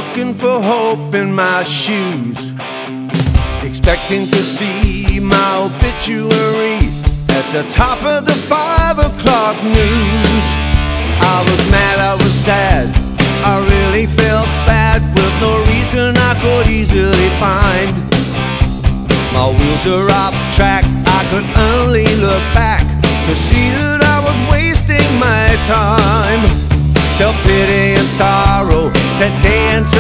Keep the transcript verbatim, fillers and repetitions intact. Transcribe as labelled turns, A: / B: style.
A: looking for hope in my shoes, expecting to see my obituary at the top of the five o'clock news. I was mad, I was sad, I really felt bad, with no reason I could easily find. My wheels are off track, I could only look back to see that I was wasting my time. Felt pity and sorrow today and tomorrow.